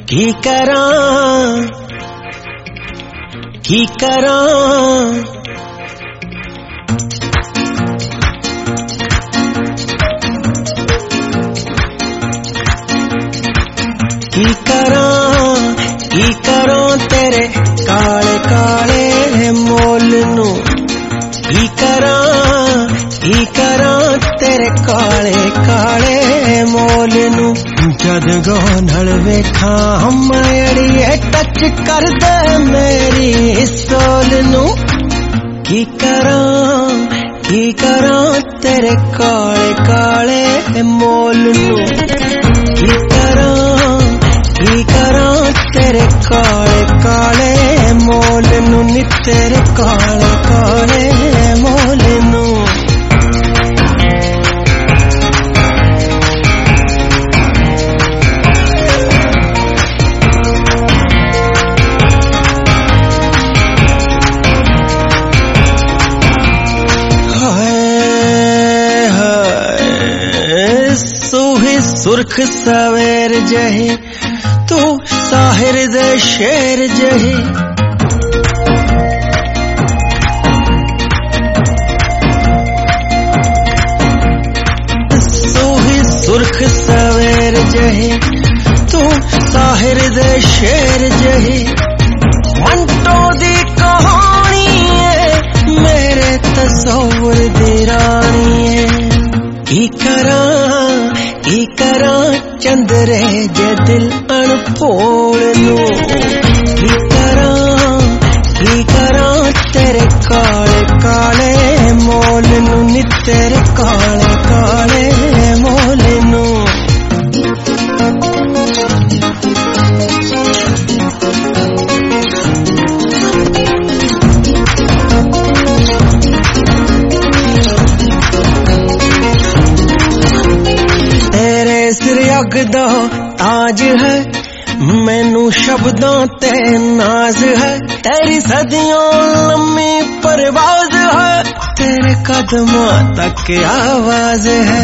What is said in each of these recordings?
की करां की करां की करां तेरे काले काले मोल नू की करां तेरे काले काले मोल नू जद गोनल वेखा मैड़िए टच कर दे मेरी सोल नू की करां तेरे काले काले मोल नू की करां तेरे काले काले मोल नू नी तेरे काले काले मोल नू सुर्ख सवेर जही तू साहिर दे शेर जही सुर्ख सवेर जही तू साहिर दे शेर जही मंटो दी कहानी है मेरे तसव्वुर दी रानी है की करां चंदरे जे दिल अनफोड़ नू की करां तेरे काले काले मोल नू नी तेरे काले काले मोल नू दा ताज है मैनू शब्दों ते नाज है तेरी सदियों लम्मी परवाज है तेरे कदमों तक आवाज है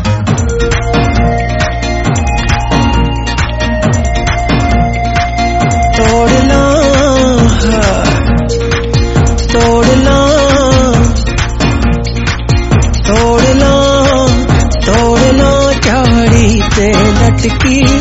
तोड़ ला झाड़ी ते लटकी